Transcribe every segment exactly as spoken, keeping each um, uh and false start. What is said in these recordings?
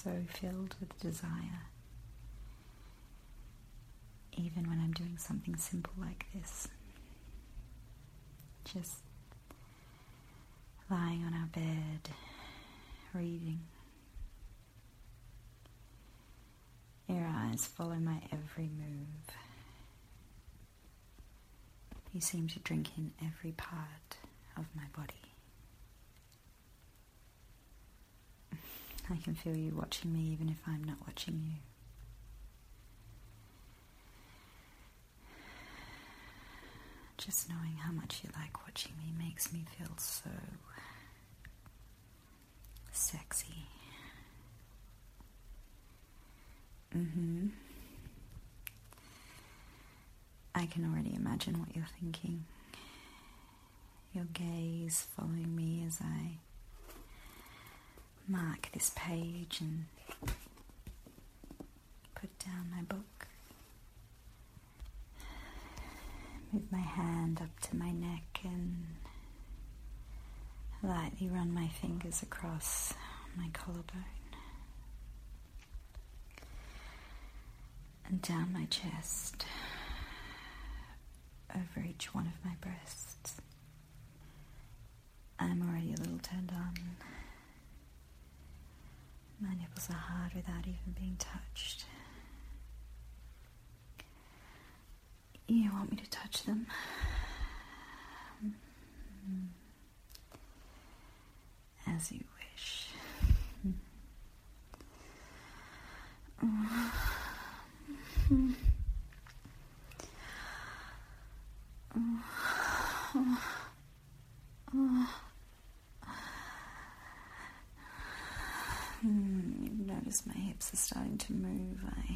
so filled with desire. Even when I'm doing something simple like this. Just lying on our bed, reading. Your eyes follow my every move. You seem to drink in every part of my body. I can feel you watching me even if I'm not watching you. Just knowing how much you like watching me makes me feel so sexy. Mm-hmm. I can already imagine what you're thinking. Your gaze following me as I mark this page and put down my book. Move my hand up to my neck and lightly run my fingers across my collarbone and down my chest, over each one of my breasts. I'm already a little turned on. My nipples are hard without even being touched. You want me to touch them? As you wish. You've noticed my hips are starting to move. I,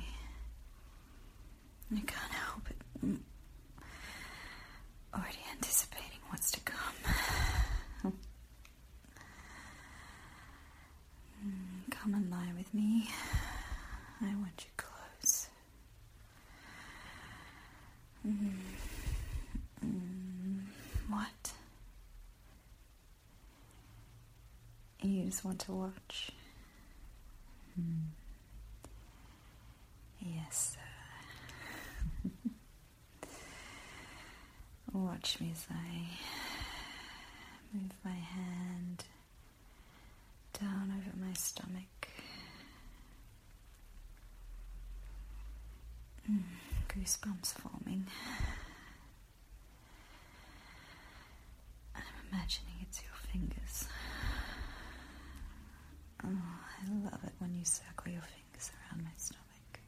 I can't help it. I'm already anticipating what's to come. Come and lie with me. I want you close. Mm. Mm. What? You just want to watch? Mm. Yes, sir. Watch me as I move my hand down over my stomach. Mm, goosebumps forming. I'm imagining it's your fingers. Oh, I love it when you circle your fingers around my stomach.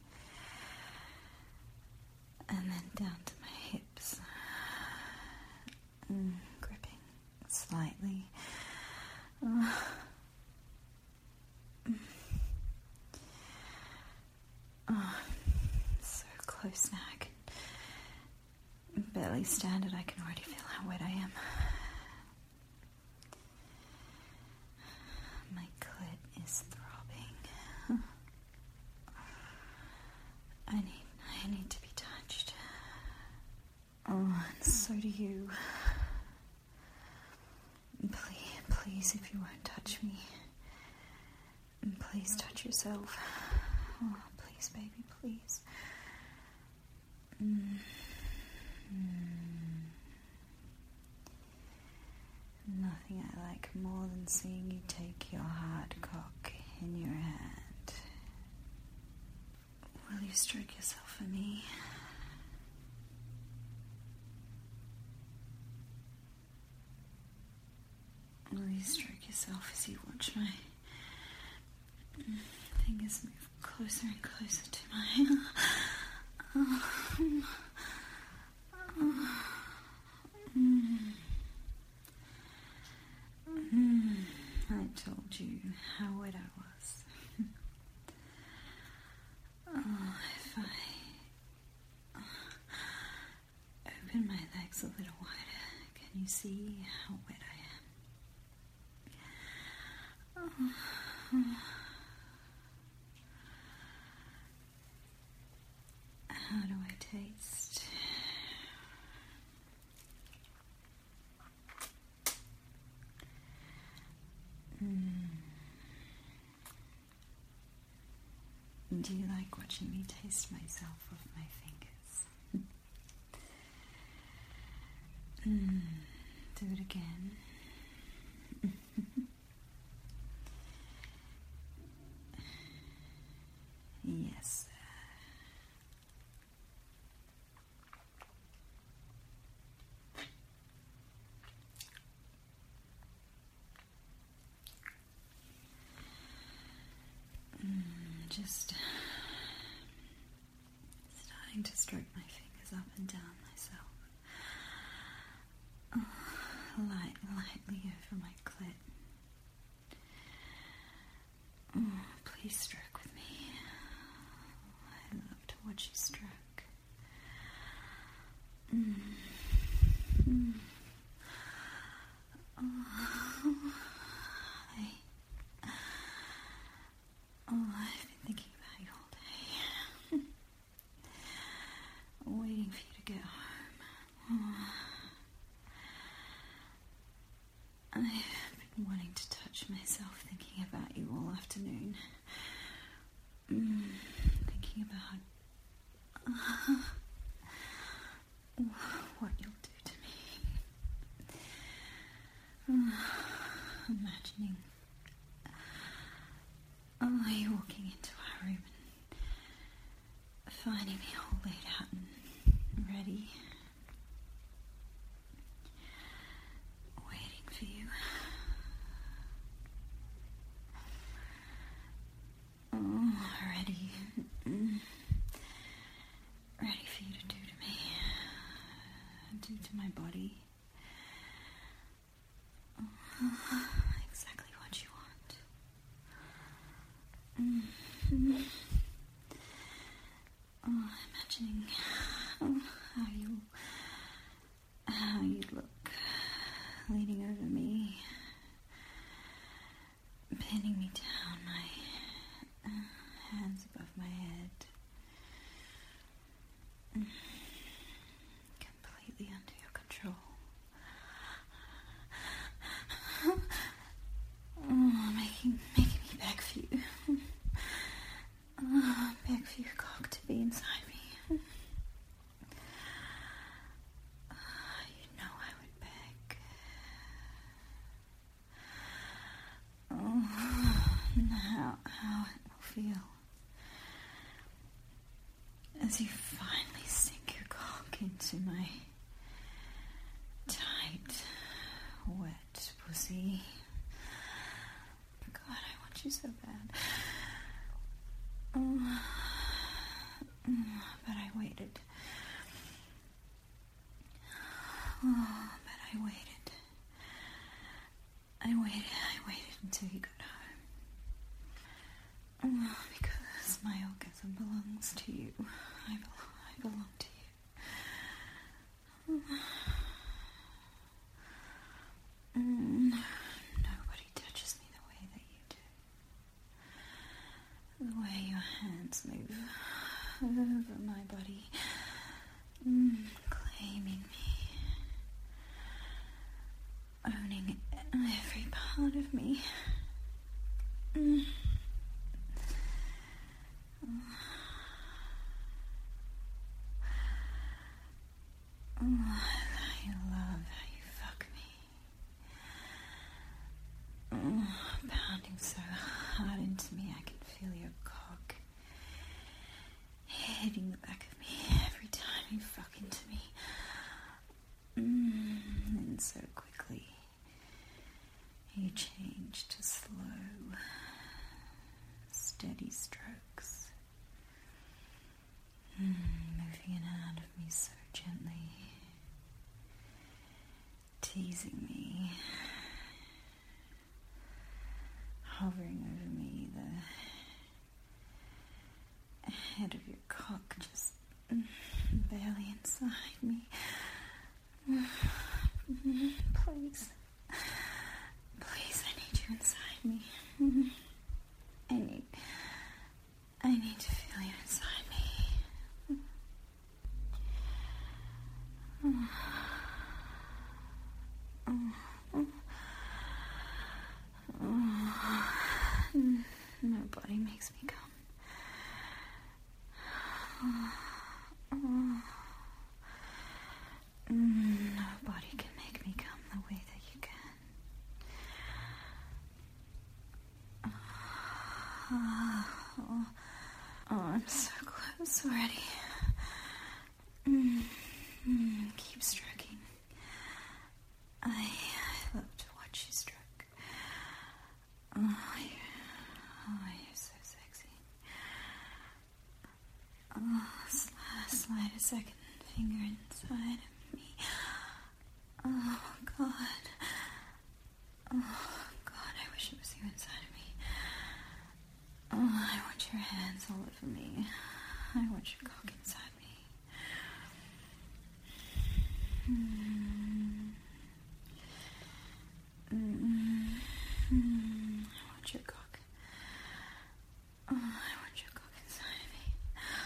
And then down to my hips. Mm, gripping slightly. Oh. Oh, so close now. I can barely stand it. I can already feel how wet I am. My clit is throbbing. I need, I need to be touched. Oh, and so do you. Please, please, if you won't touch me, please touch yourself. Oh, please, baby, please. Mm. Mm. Nothing I like more than seeing you take your hard cock in your hand. Will you stroke yourself for me? Will you stroke yourself as you watch my fingers move closer and closer to my... Oh. Oh. Mm. Mm. I told you how wet I was. Oh, if I open my legs a little wider, can you see how wet I am? Oh. How do I taste? Mm. Do you like watching me taste myself with my fingers? mm, do it again. Yes, sir. Mm, just starting to stroke my fingers up and down myself. Oh, light, lightly over my clit. Oh, please stroke with me. I love to watch you stroke. Mm. Mm. Oh, I, oh, I've been thinking about you all day. Waiting for you to get home. Oh. I've been wanting to touch myself, thinking about you all afternoon. Mm, thinking about uh, what you'll do to me. Uh, imagining oh, you walking into our room and finding me all laid out and ready. Waiting for you. Oh, ready. Mm. Ready for you to do to me. Do to my body. Oh, exactly what you want. Mm. Oh, imagining oh, how you how you look leaning over me, pinning me down, my uh, hands above my head, mm. completely under your control. Oh, making making me beg for you. Oh, beg for your cock to be inside me. Oh, you know I would beg. Oh, how how it will feel as you finally sink your cock into my tight, wet pussy. God, I want you so bad. Oh, but I waited. Oh, but I waited. I waited, I waited until you got home. Oh, because my orgasm belongs to you. I belong, I belong to you. Oh. Mm, nobody touches me the way that you do. The way your hands move over my body, mm, claiming me, owning every part of me. Mm. Oh, I love how you fuck me. Oh, pounding so hard into me, I can feel your cock hitting the back of me every time you fuck into me. Mm, and so quickly, you change to slow, steady strokes, mm, moving in and out of me so gently, teasing me, hovering over me, the head of your cock just mm, barely inside me. Mm, please, please, I need you inside me. Mm, I need, I need to feel you inside me. Mm. Oh, oh, oh. Nobody makes me come keep stroking. I, I love to watch you stroke. Oh, you're, oh, you're so sexy. Oh, slide, slide a second finger inside of me. Oh, God. Oh, God, I wish it was you inside of me. Oh, I want your hands all over me. I want your cock inside me. Mm. Mm. Mm. I want your cock. Oh, I want your cock inside of me.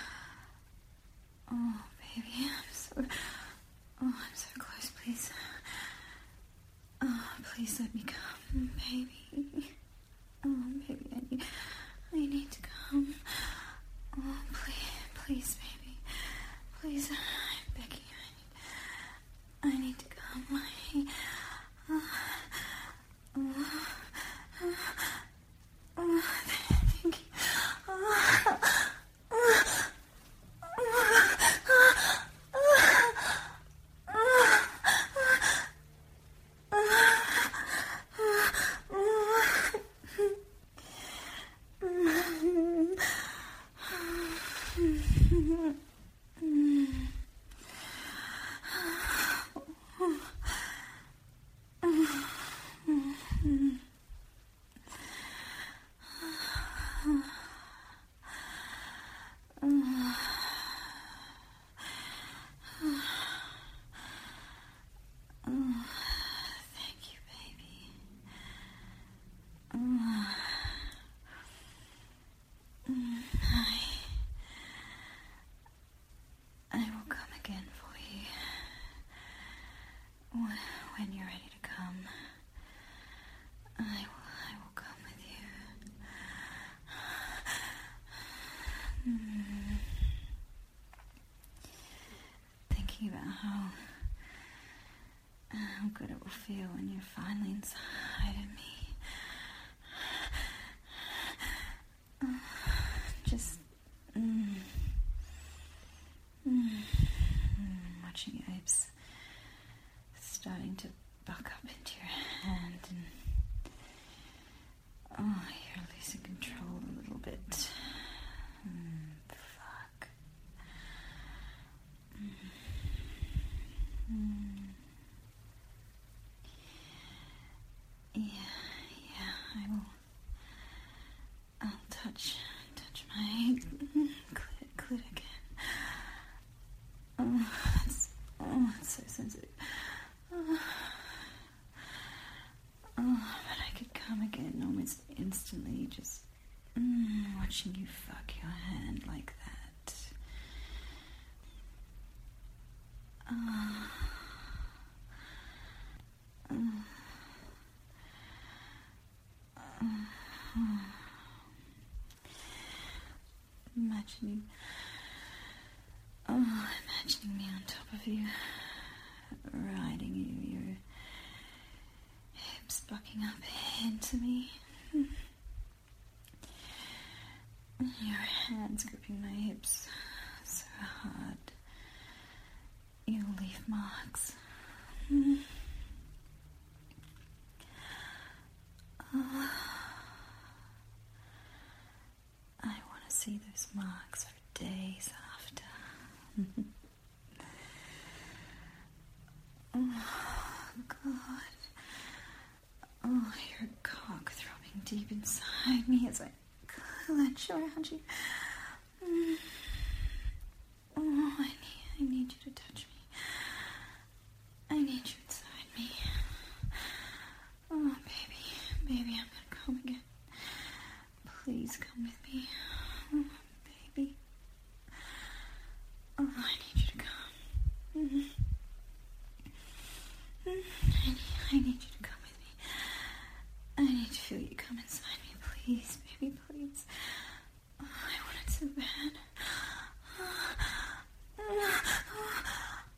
Oh, baby, I'm so... Oh, I'm so close, please. Oh, please let me come, baby. Oh, baby, I need... I need to come. Oh, please, please, baby. Please, I'm begging you. I need, I need to come. I, oh, oh, oh, oh, thank you. Oh, oh, when you're ready to come, I will, I will come with you. Mm. Thinking about how, how good it will feel when you're finally inside of me. Just mm, mm, watching your hips starting to buck up into your hand, and oh, you're losing control a little bit. Mm, fuck. Mm. Mm. Yeah, yeah, I will. I'll touch, touch my clit, clit again. Oh, it's, oh, it's so sensitive. Oh, oh, but I could come again almost instantly, just mm, watching you fuck your hand like that. Oh. Oh. Oh. Imagining, oh, imagining me on top of you, riding you, your hips bucking up into me, your hands gripping my hips so hard, you'll leave marks. Oh. I want to see those marks for days after. Oh, God. Oh, your cock throbbing deep inside me as I clutch around you. Oh, I need, I need you to touch me. I need you inside me. Oh, baby, baby, I'm gonna come again. Please come with me. Oh, baby. Oh, I need you to come. Mm-hmm. I, need, I need you to come with me. I need to feel you come inside me. Please, baby, please. Oh, I want it so bad. Oh, oh,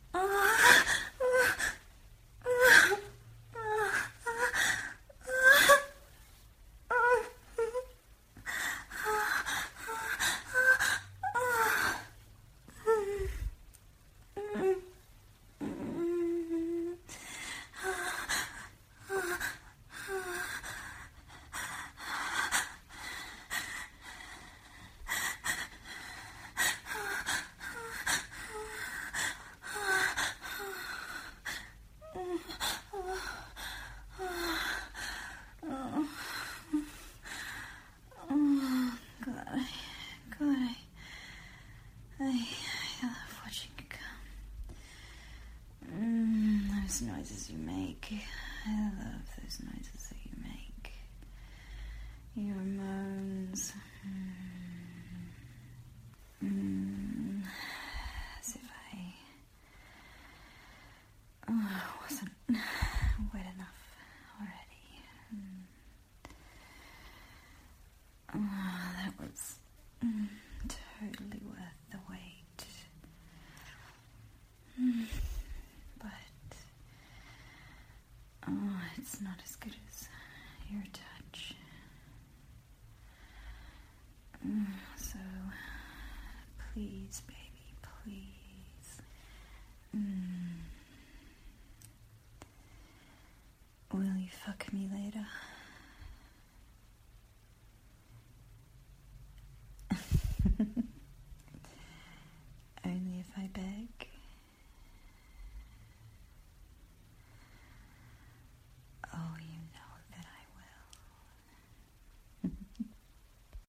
those noises you make. I love those noises that you make. Your moans. Mm. Mm. As if I oh, wasn't wet enough already. Mm. Oh, that was mm, totally worth the wait. Mm. But oh, it's not as good as your touch. Mm. So please, baby, please.